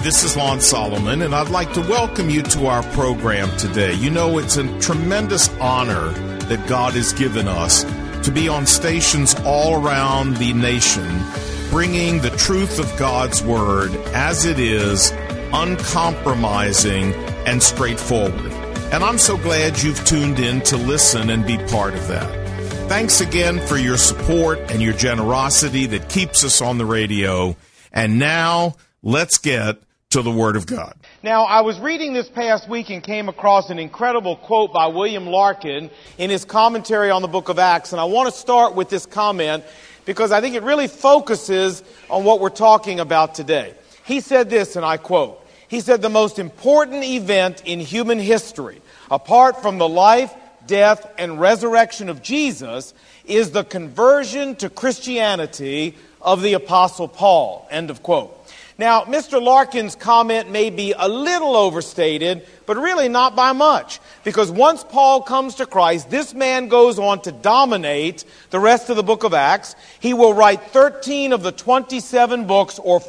this is Lon Solomon, and I'd like to welcome you to our program today. You know, it's a tremendous honor that God has given us to be on stations all around the nation, bringing the truth of God's Word as it is, uncompromising and straightforward. And I'm so glad you've tuned in to listen and be part of that. Thanks again for your support and your generosity that keeps us on the radio. And now, let's get to the Word of God. Now, I was reading this past week and came across an incredible quote by William Larkin in his commentary on the book of Acts. And I want to start with this comment because I think it really focuses on what we're talking about today. He said this, and I quote, he said, "The most important event in human history, apart from the life, death, and resurrection of Jesus, is the conversion to Christianity of the Apostle Paul." End of quote. Now, Mr. Larkin's comment may be a little overstated, but really not by much. Because once Paul comes to Christ, this man goes on to dominate the rest of the book of Acts. He will write 13 of the 27 books, or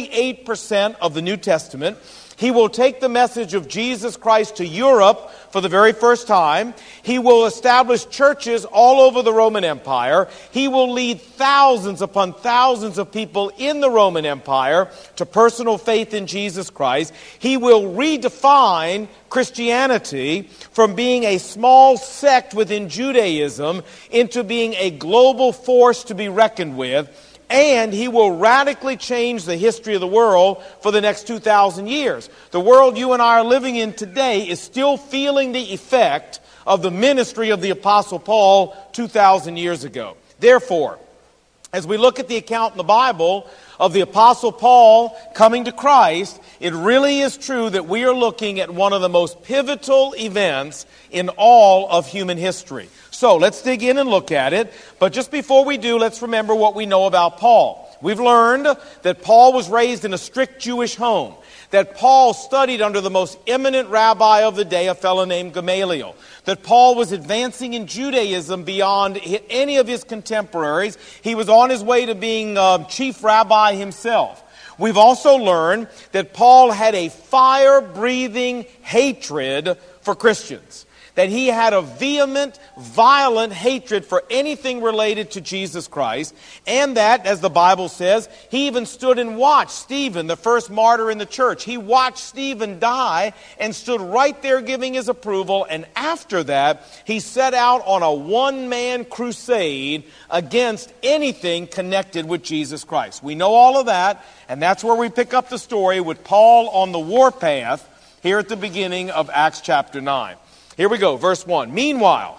48% of the New Testament. He will take the message of Jesus Christ to Europe for the very first time. He will establish churches all over the Roman Empire. He will lead thousands upon thousands of people in the Roman Empire to personal faith in Jesus Christ. He will redefine Christianity from being a small sect within Judaism into being a global force to be reckoned with. And he will radically change the history of the world for the next 2,000 years. The world you and I are living in today is still feeling the effect of the ministry of the Apostle Paul 2,000 years ago. Therefore, as we look at the account in the Bible of the Apostle Paul coming to Christ, it really is true that we are looking at one of the most pivotal events in all of human history. So let's dig in and look at it. But just before we do, let's remember what we know about Paul. We've learned that Paul was raised in a strict Jewish home, that Paul studied under the most eminent rabbi of the day, a fellow named Gamaliel, that Paul was advancing in Judaism beyond any of his contemporaries. He was on his way to being chief rabbi himself. We've also learned that Paul had a fire-breathing hatred for Christians, that he had a vehement, violent hatred for anything related to Jesus Christ, and that, as the Bible says, he even stood and watched Stephen, the first martyr in the church. He watched Stephen die and stood right there giving his approval, and after that, he set out on a one-man crusade against anything connected with Jesus Christ. We know all of that, and that's where we pick up the story with Paul on the warpath here at the beginning of Acts chapter 9. Here we go, verse 1. "Meanwhile,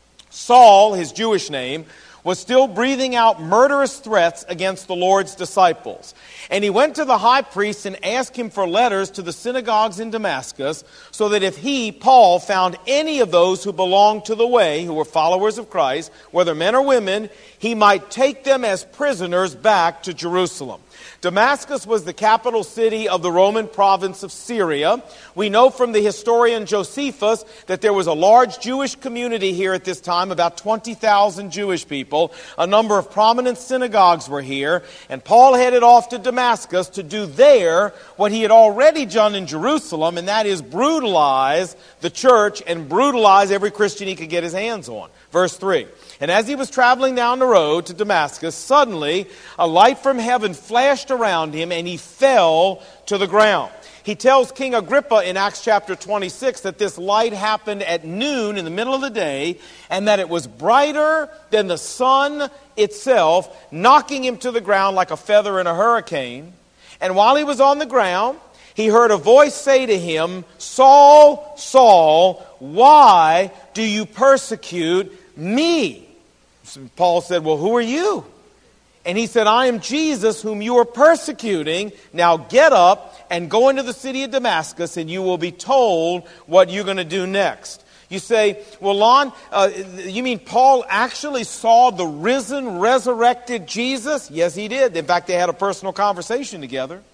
Saul, his Jewish name, was still breathing out murderous threats against the Lord's disciples. And he went to the high priest and asked him for letters to the synagogues in Damascus, so that if he, Paul, found any of those who belonged to the way, who were followers of Christ, whether men or women, he might take them as prisoners back to Jerusalem." Damascus was the capital city of the Roman province of Syria. We know from the historian Josephus that there was a large Jewish community here at this time, about 20,000 Jewish people. A number of prominent synagogues were here, and Paul headed off to Damascus to do there what he had already done in Jerusalem, and that is brutalize the church and brutalize every Christian he could get his hands on. Verse 3. "And as he was traveling down the road to Damascus, suddenly a light from heaven flashed around him, and he fell to the ground." He tells King Agrippa in Acts chapter 26 that this light happened at noon in the middle of the day, and that it was brighter than the sun itself, knocking him to the ground like a feather in a hurricane. And while he was on the ground, he heard a voice say to him, "Saul, Saul, why do you persecute me?" Paul said, "Well, who are you?" And he said, "I am Jesus whom you are persecuting. Now get up and go into the city of Damascus, and you will be told what you're going to do next." You say, "Well, Lon, you mean Paul actually saw the risen, resurrected Jesus?" Yes, he did. In fact, they had a personal conversation together.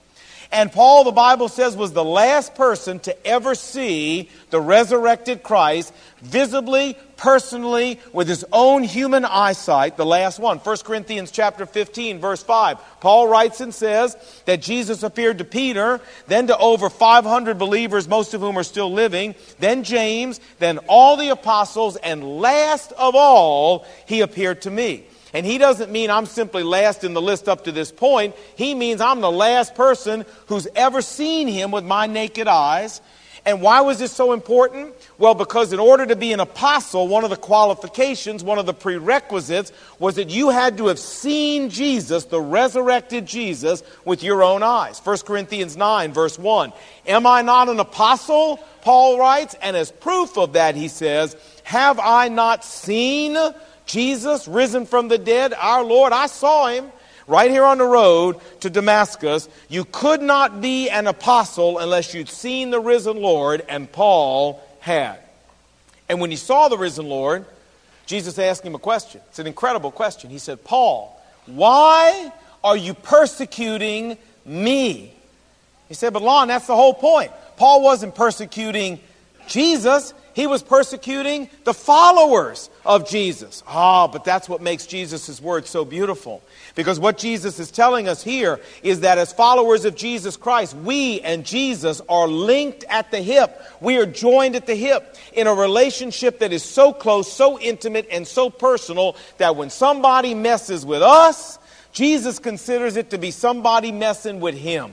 And Paul, the Bible says, was the last person to ever see the resurrected Christ visibly, personally, with his own human eyesight, the last one. 1 Corinthians chapter 15, verse 5. Paul writes and says that Jesus appeared to Peter, then to over 500 believers, most of whom are still living, then James, then all the apostles, and last of all, he appeared to me. And he doesn't mean I'm simply last in the list up to this point. He means I'm the last person who's ever seen him with my naked eyes. And why was this so important? Well, because in order to be an apostle, one of the qualifications, one of the prerequisites, was that you had to have seen Jesus, the resurrected Jesus, with your own eyes. 1 Corinthians 9, verse 1. Am I not an apostle? Paul writes. And as proof of that, he says, have I not seen Jesus risen from the dead, our Lord? I saw him right here on the road to Damascus. You could not be an apostle unless you'd seen the risen Lord, and Paul had. And when he saw the risen Lord, Jesus asked him a question. It's an incredible question. He said, Paul, why are you persecuting me? He said, but Lon, that's the whole point. Paul wasn't persecuting Jesus. He was persecuting the followers of Jesus. But that's what makes Jesus' word so beautiful. Because what Jesus is telling us here is that as followers of Jesus Christ, we and Jesus are linked at the hip. We are joined at the hip in a relationship that is so close, so intimate, and so personal that when somebody messes with us, Jesus considers it to be somebody messing with him.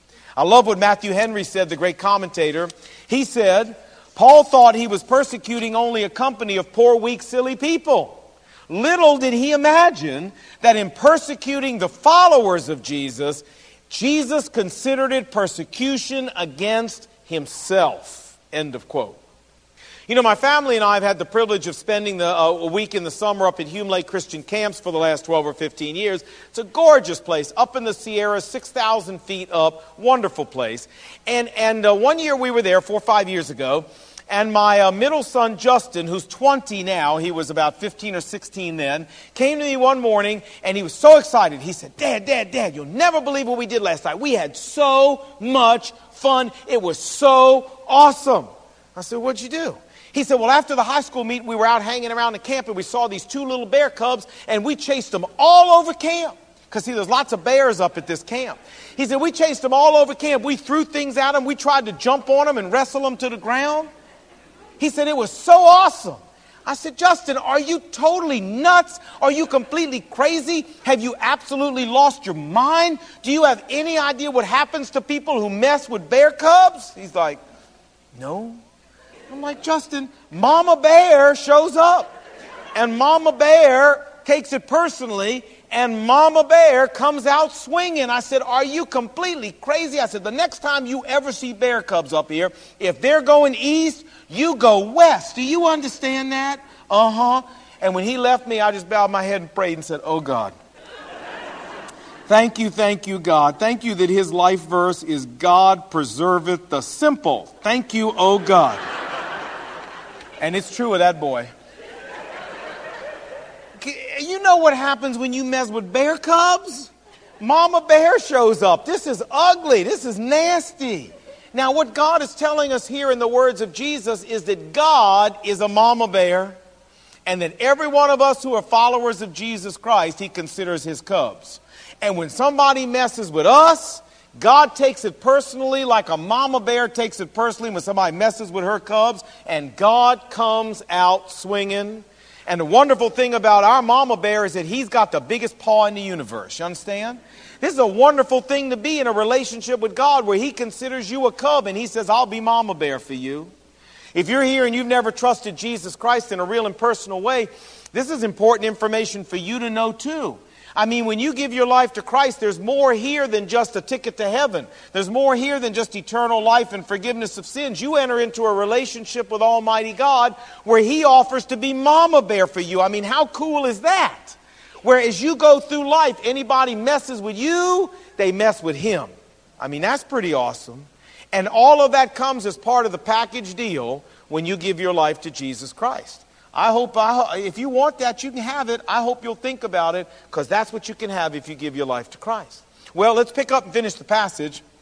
I love what Matthew Henry said, the great commentator. He said, Paul thought he was persecuting only a company of poor, weak, silly people. Little did he imagine that in persecuting the followers of Jesus, Jesus considered it persecution against himself. End of quote. You know, my family and I have had the privilege of spending a week in the summer up at Hume Lake Christian Camps for the last 12 or 15 years. It's a gorgeous place, up in the Sierras, 6,000 feet up, wonderful place. And one year we were there, 4 or 5 years ago, and my middle son, Justin, who's 20 now, he was about 15 or 16 then, came to me one morning, and he was so excited. He said, Dad, you'll never believe what we did last night. We had so much fun. It was so awesome. I said, what'd you do? He said, well, after the high school meet, we were out hanging around the camp, and we saw these 2 little bear cubs, and we chased them all over camp. Because, see, there's lots of bears up at this camp. He said, we chased them all over camp. We threw things at them. We tried to jump on them and wrestle them to the ground. He said, it was so awesome. I said, Justin, are you totally nuts? Are you completely crazy? Have you absolutely lost your mind? Do you have any idea what happens to people who mess with bear cubs? He's like, no. I'm like, Justin, Mama Bear shows up. And Mama Bear takes it personally. And Mama Bear comes out swinging. I said, are you completely crazy? I said, the next time you ever see bear cubs up here, if they're going east, you go west. Do you understand that? And when he left me, I just bowed my head and prayed and said, oh God. Thank you, God. Thank you that his life verse is God preserveth the simple. Thank you, oh God. And it's true of that boy. You know what happens when you mess with bear cubs? Mama Bear shows up. This is ugly. This is nasty. Now, what God is telling us here in the words of Jesus is that God is a mama bear, and that every one of us who are followers of Jesus Christ, he considers his cubs. And when somebody messes with us, God takes it personally, like a mama bear takes it personally when somebody messes with her cubs, and God comes out swinging. And the wonderful thing about our mama bear is that he's got the biggest paw in the universe. You understand? This is a wonderful thing to be in a relationship with God where he considers you a cub and he says, I'll be mama bear for you. If you're here and you've never trusted Jesus Christ in a real and personal way, this is important information for you to know too. I mean, when you give your life to Christ, there's more here than just a ticket to heaven. There's more here than just eternal life and forgiveness of sins. You enter into a relationship with Almighty God where he offers to be mama bear for you. I mean, how cool is that? Where as you go through life, anybody messes with you, they mess with him. I mean, that's pretty awesome. And all of that comes as part of the package deal when you give your life to Jesus Christ. I hope if you want that, you can have it. I hope you'll think about it, because that's what you can have if you give your life to Christ. Well, let's pick up and finish the passage.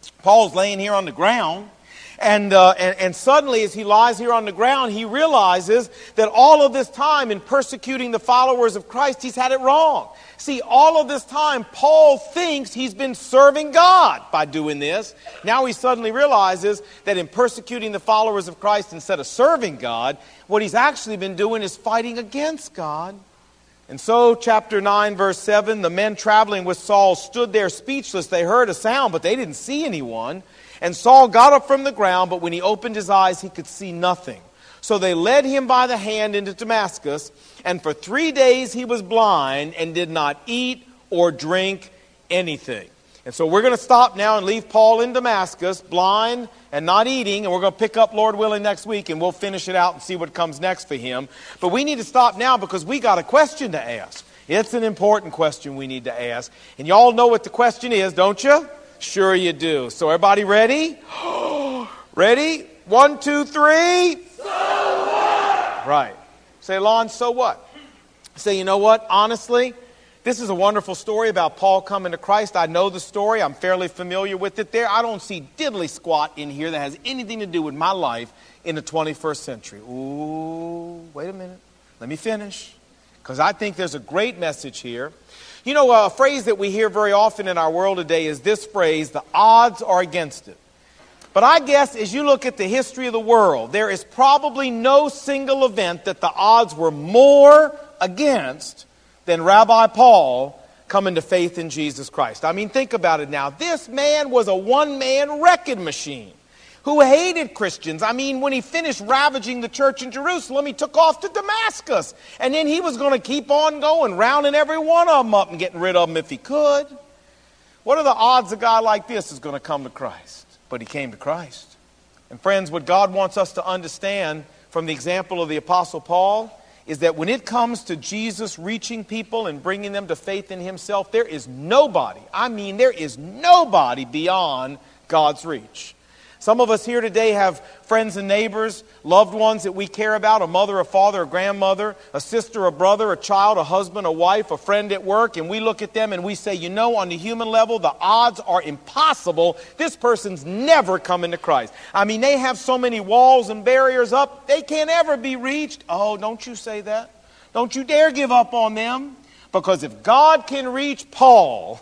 Paul's laying here on the ground. And suddenly, as he lies here on the ground, he realizes that all of this time in persecuting the followers of Christ, he's had it wrong. See, all of this time, Paul thinks he's been serving God by doing this. Now he suddenly realizes that in persecuting the followers of Christ instead of serving God, what he's actually been doing is fighting against God. And so, chapter 9, verse 7, the men traveling with Saul stood there speechless. They heard a sound, but they didn't see anyone. And Saul got up from the ground, but when he opened his eyes, he could see nothing. So they led him by the hand into Damascus, and for 3 days he was blind and did not eat or drink anything. And so we're going to stop now and leave Paul in Damascus, blind and not eating, and we're going to pick up, Lord willing, next week, and we'll finish it out and see what comes next for him. But we need to stop now because we got a question to ask. It's an important question we need to ask. And y'all know what the question is, don't you? Sure you do. So everybody ready? Ready? 1, 2, 3. So what? Right. Say, Lon, so what? Say, you know what? Honestly, this is a wonderful story about Paul coming to Christ. I know the story. I'm fairly familiar with it there. I don't see diddly squat in here that has anything to do with my life in the 21st century. Ooh, wait a minute. Let me finish. Because I think there's a great message here. You know, a phrase that we hear very often in our world today is this phrase, the odds are against it. But I guess as you look at the history of the world, there is probably no single event that the odds were more against than Rabbi Paul coming to faith in Jesus Christ. I mean, think about it now. This man was a one-man wrecking machine who hated Christians. I mean, when he finished ravaging the church in Jerusalem, he took off to Damascus. And then he was going to keep on going, rounding every one of them up and getting rid of them if he could. What are the odds a guy like this is going to come to Christ? But he came to Christ. And friends, what God wants us to understand from the example of the Apostle Paul is that when it comes to Jesus reaching people and bringing them to faith in himself, there is nobody, there is nobody beyond God's reach. Some of us here today have friends and neighbors, loved ones that we care about, a mother, a father, a grandmother, a sister, a brother, a child, a husband, a wife, a friend at work, and we look at them and we say, you know, on the human level, the odds are impossible. This person's never coming to Christ. I mean, they have so many walls and barriers up, they can't ever be reached. Oh, don't you say that. Don't you dare give up on them. Because if God can reach Paul,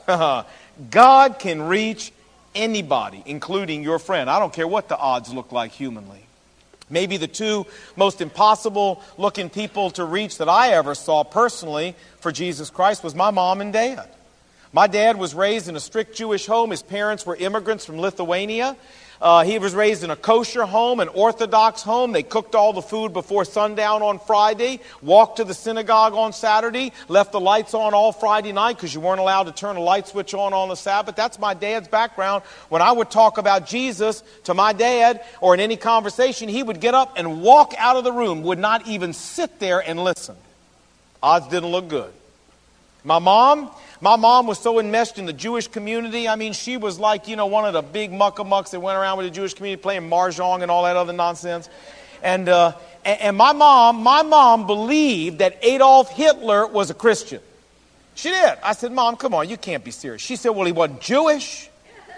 God can reach anybody, including your friend. I don't care what the odds look like humanly. Maybe the two most impossible looking people to reach that I ever saw personally for Jesus Christ was my mom and dad. My dad was raised in a strict Jewish home. His parents were immigrants from Lithuania. He was raised in a kosher home, an Orthodox home. They cooked all the food before sundown on Friday, walked to the synagogue on Saturday, left the lights on all Friday night because you weren't allowed to turn a light switch on the Sabbath. That's my dad's background. When I would talk about Jesus to my dad or in any conversation, he would get up and walk out of the room, would not even sit there and listen. Odds didn't look good. My mom was so enmeshed in the Jewish community. I mean, she was like, you know, one of the big muckamucks that went around with the Jewish community playing mahjong and all that other nonsense. And my mom believed that Adolf Hitler was a Christian. She did. I said, Mom, come on, you can't be serious. She said, well, he wasn't Jewish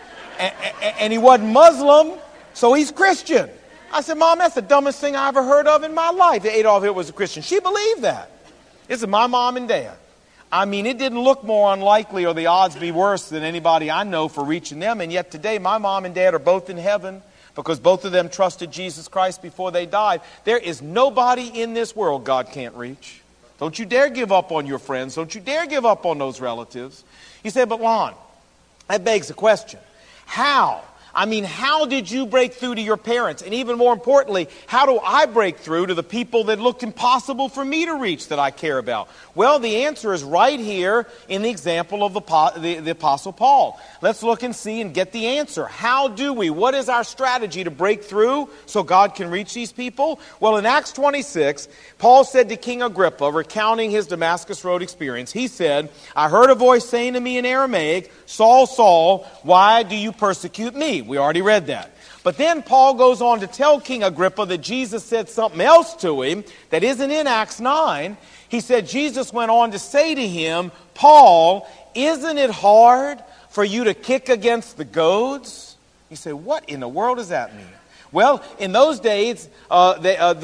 and he wasn't Muslim, so he's Christian. I said, Mom, that's the dumbest thing I ever heard of in my life, that Adolf Hitler was a Christian. She believed that. This is my mom and dad. I mean, it didn't look more unlikely or the odds be worse than anybody I know for reaching them. And yet today, my mom and dad are both in heaven because both of them trusted Jesus Christ before they died. There is nobody in this world God can't reach. Don't you dare give up on your friends. Don't you dare give up on those relatives. You say, but Lon, that begs the question. How? I mean, how did you break through to your parents? And even more importantly, how do I break through to the people that looked impossible for me to reach that I care about? Well, the answer is right here in the example of the Apostle Paul. Let's look and see and get the answer. How do we? What is our strategy to break through so God can reach these people? Well, in Acts 26, Paul said to King Agrippa, recounting his Damascus Road experience, he said, I heard a voice saying to me in Aramaic, Saul, Saul, why do you persecute me? We already read that. But then Paul goes on to tell King Agrippa that Jesus said something else to him that isn't in Acts 9. He said Jesus went on to say to him, Paul, isn't it hard for you to kick against the goads? You say, what in the world does that mean? Well, in those days, in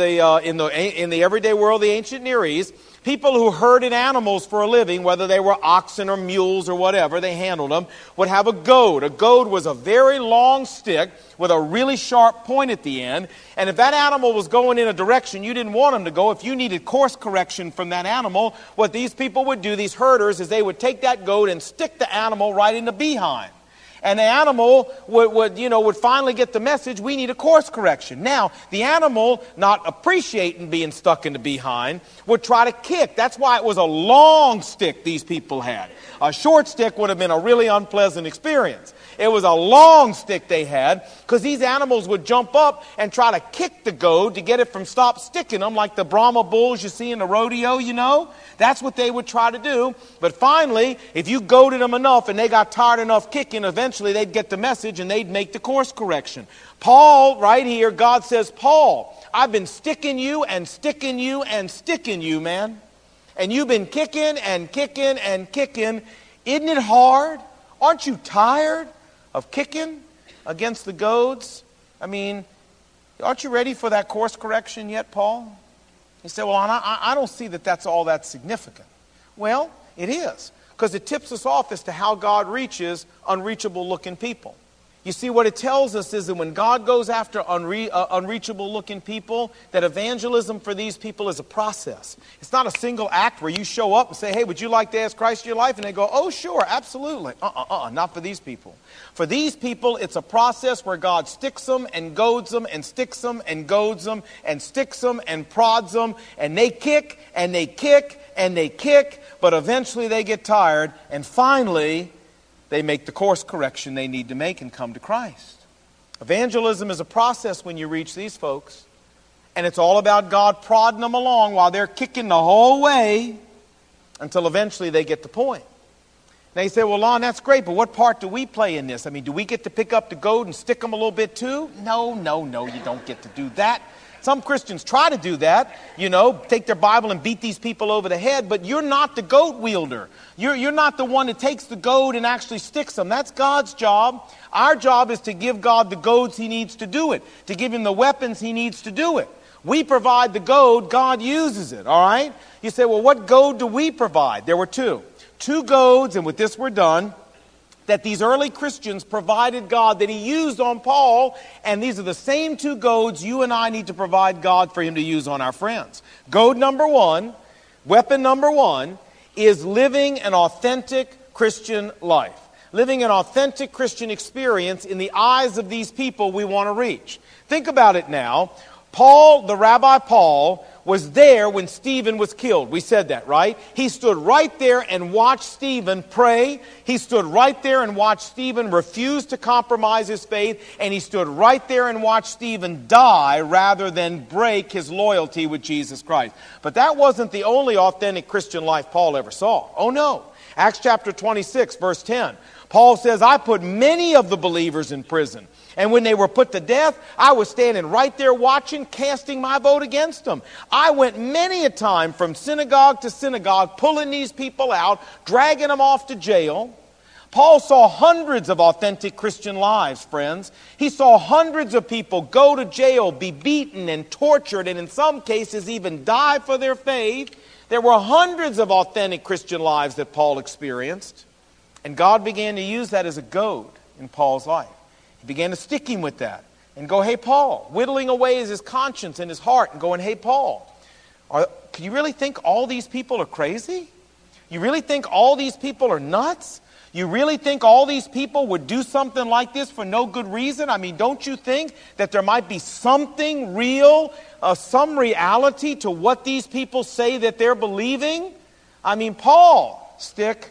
the everyday world, the ancient Near East, people who herded animals for a living, whether they were oxen or mules or whatever, they handled them, would have a goad. A goad was a very long stick with a really sharp point at the end. And if that animal was going in a direction you didn't want him to go, if you needed course correction from that animal, what these people would do, these herders, is they would take that goad and stick the animal right in the behind. And the animal would finally get the message, we need a course correction. Now, the animal, not appreciating being stuck in the behind, would try to kick. That's why it was a long stick these people had. A short stick would have been a really unpleasant experience. It was a long stick they had, because these animals would jump up and try to kick the goad to get it from stop sticking them, like the Brahma bulls you see in the rodeo, you know. That's what they would try to do. But finally, if you goaded them enough and they got tired enough kicking, eventually they'd get the message and they'd make the course correction. Paul, right here, God says, Paul, I've been sticking you and sticking you and sticking you, man. And you've been kicking and kicking and kicking. Isn't it hard? Aren't you tired of kicking against the goads? I mean, aren't you ready for that course correction yet, Paul? He said, well, I don't see that that's all that significant. Well, it is, because it tips us off as to how God reaches unreachable-looking people. You see, what it tells us is that when God goes after unreachable-looking people, that evangelism for these people is a process. It's not a single act where you show up and say, hey, would you like to ask Christ in your life? And they go, oh, sure, absolutely. Not for these people. For these people, it's a process where God sticks them and goads them and sticks them and goads them and sticks them and prods them, and they kick and they kick and they kick, but eventually they get tired, and finally they make the course correction they need to make and come to Christ. Evangelism is a process when you reach these folks, and it's all about God prodding them along while they're kicking the whole way until eventually they get the point. Now you say, well, Lon, that's great, but what part do we play in this? I mean, do we get to pick up the goad and stick them a little bit too? No, you don't get to do that. Some Christians try to do that, take their Bible and beat these people over the head, but you're not the goat wielder. You're not the one that takes the goad and actually sticks them. That's God's job. Our job is to give God the goads He needs to do it, to give Him the weapons He needs to do it. We provide the goad, God uses it, all right? You say, well, what goad do we provide? There were two goads, and with this we're done, that these early Christians provided God, that He used on Paul, and these are the same two goads you and I need to provide God for Him to use on our friends. Goad number one, weapon number one, is living an authentic Christian life. Living an authentic Christian experience in the eyes of these people we want to reach. Think about it now. Paul, the Rabbi Paul, was there when Stephen was killed. We said that, right? He stood right there and watched Stephen pray. He stood right there and watched Stephen refuse to compromise his faith. And he stood right there and watched Stephen die rather than break his loyalty with Jesus Christ. But that wasn't the only authentic Christian life Paul ever saw. Oh no. Acts chapter 26, verse 10. Paul says, I put many of the believers in prison. And when they were put to death, I was standing right there watching, casting my vote against them. I went many a time from synagogue to synagogue, pulling these people out, dragging them off to jail. Paul saw hundreds of authentic Christian lives, friends. He saw hundreds of people go to jail, be beaten and tortured, and in some cases even die for their faith. There were hundreds of authentic Christian lives that Paul experienced. And God began to use that as a goad in Paul's life. He began to stick him with that and go, hey, Paul, whittling away his conscience and his heart and going, hey, Paul, can you really think all these people are crazy? You really think all these people are nuts? You really think all these people would do something like this for no good reason? I mean, don't you think that there might be something real, some reality to what these people say that they're believing? I mean, Paul, stick.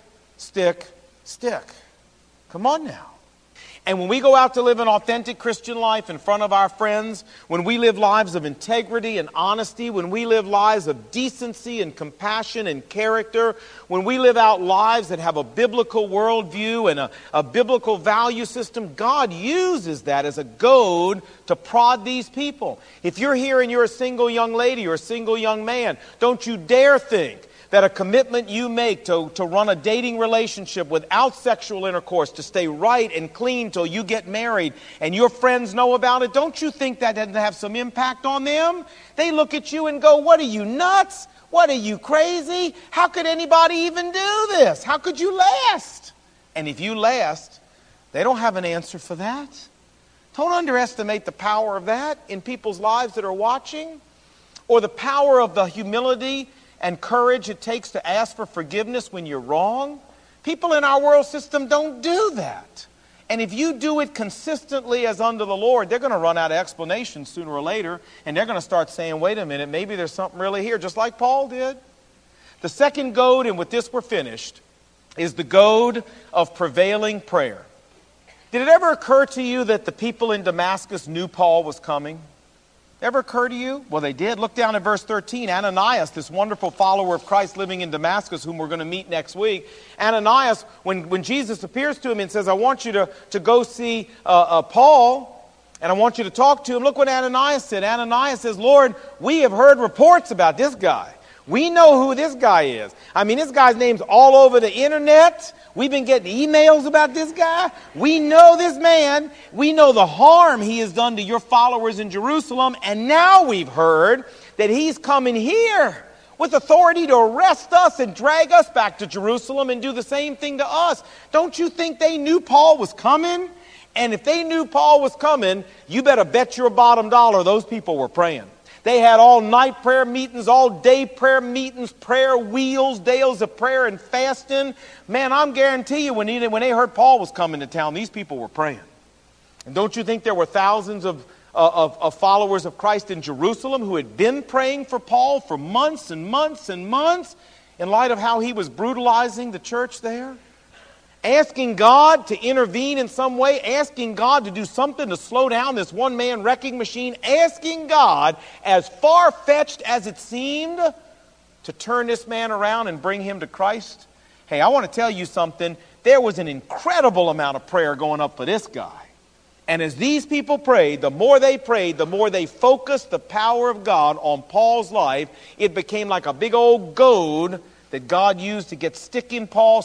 Come on now. And when we go out to live an authentic Christian life in front of our friends, when we live lives of integrity and honesty, when we live lives of decency and compassion and character, when we live out lives that have a biblical worldview and a biblical value system, God uses that as a goad to prod these people. If you're here and you're a single young lady or a single young man, don't you dare think that a commitment you make to run a dating relationship without sexual intercourse, to stay right and clean till you get married and your friends know about it, don't you think that doesn't have some impact on them? They look at you and go, what are you, nuts? What are you, crazy? How could anybody even do this? How could you last? And if you last, they don't have an answer for that. Don't underestimate the power of that in people's lives that are watching, or the power of the humility and courage it takes to ask for forgiveness when you're wrong. People in our world system don't do that. And if you do it consistently as unto the Lord, they're going to run out of explanations sooner or later, and they're going to start saying, wait a minute, maybe there's something really here, just like Paul did. The second goad, and with this we're finished, is the goad of prevailing prayer. Did it ever occur to you that the people in Damascus knew Paul was coming? Ever occur to you? Well, they did. Look down at verse 13. Ananias, this wonderful follower of Christ living in Damascus, whom we're going to meet next week. Ananias, when Jesus appears to him and says, I want you to go see Paul, and I want you to talk to him. Look what Ananias said. Ananias says, Lord, we have heard reports about this guy. We know who this guy is. I mean, this guy's name's all over the internet. We've been getting emails about this guy. We know this man. We know the harm he has done to your followers in Jerusalem. And now we've heard that he's coming here with authority to arrest us and drag us back to Jerusalem and do the same thing to us. Don't you think they knew Paul was coming? And if they knew Paul was coming, you better bet your bottom dollar those people were praying. They had all-night prayer meetings, all-day prayer meetings, prayer wheels, days of prayer and fasting. Man, I'm guarantee you when they heard Paul was coming to town, these people were praying. And don't you think there were thousands of followers of Christ in Jerusalem who had been praying for Paul for months and months and months in light of how he was brutalizing the church there? Asking God to intervene in some way, asking God to do something to slow down this one-man wrecking machine, asking God, as far-fetched as it seemed, to turn this man around and bring him to Christ. Hey, I want to tell you something. There was an incredible amount of prayer going up for this guy. And as these people prayed, the more they focused the power of God on Paul's life, it became like a big old goad that God used to get sticking Paul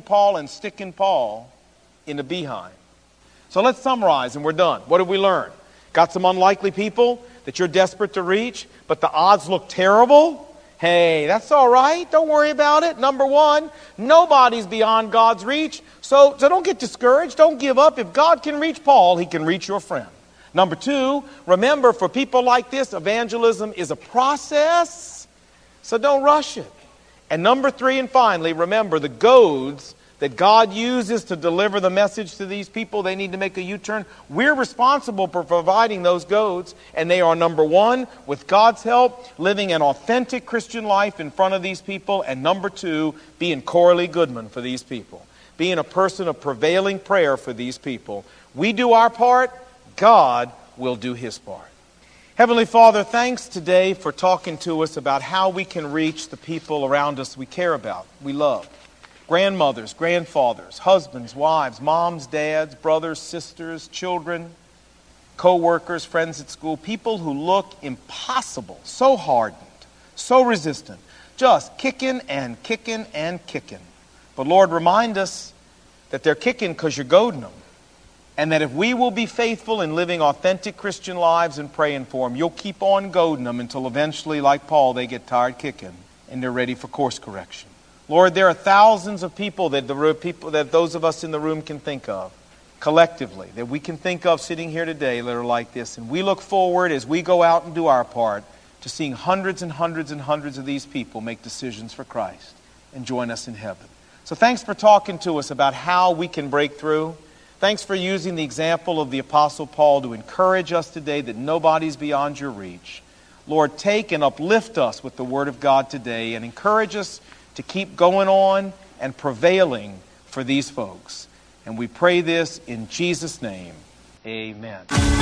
in the behind. So let's summarize and we're done. What did we learn? Got some unlikely people that you're desperate to reach, but the odds look terrible? Hey, that's all right. Don't worry about it. Number one, nobody's beyond God's reach. So don't get discouraged. Don't give up. If God can reach Paul, he can reach your friend. Number two, remember, for people like this, evangelism is a process, so don't rush it. And number three, and finally, remember, the goads that God uses to deliver the message to these people, they need to make a U-turn. We're responsible for providing those goads, and they are, number one, with God's help, living an authentic Christian life in front of these people, and number two, being Coralie Goodman for these people, being a person of prevailing prayer for these people. We do our part, God will do his part. Heavenly Father, thanks today for talking to us about how we can reach the people around us we care about, we love. Grandmothers, grandfathers, husbands, wives, moms, dads, brothers, sisters, children, co-workers, friends at school, people who look impossible, so hardened, so resistant, just kicking and kicking and kicking. But Lord, remind us that they're kicking because you're goading them. And that if we will be faithful in living authentic Christian lives and praying for them, you'll keep on goading them until eventually, like Paul, they get tired kicking and they're ready for course correction. Lord, there are thousands of people that those of us in the room can think of, collectively, that we can think of sitting here today that are like this. And we look forward, as we go out and do our part, to seeing hundreds and hundreds and hundreds of these people make decisions for Christ and join us in heaven. So thanks for talking to us about how we can break through. Thanks for using the example of the Apostle Paul to encourage us today that nobody's beyond your reach. Lord, take and uplift us with the Word of God today and encourage us to keep going on and prevailing for these folks. And we pray this in Jesus' name. Amen.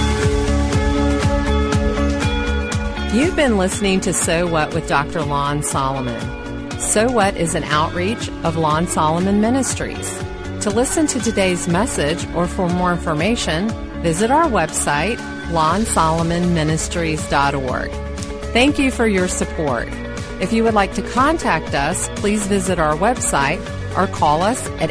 You've been listening to So What with Dr. Lon Solomon. So What is an outreach of Lon Solomon Ministries. To listen to today's message or for more information, visit our website, lonsolomonministries.org. Thank you for your support. If you would like to contact us, please visit our website or call us at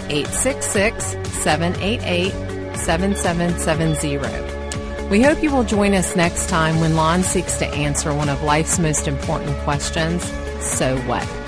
866-788-7770. We hope you will join us next time when Lon seeks to answer one of life's most important questions, so what?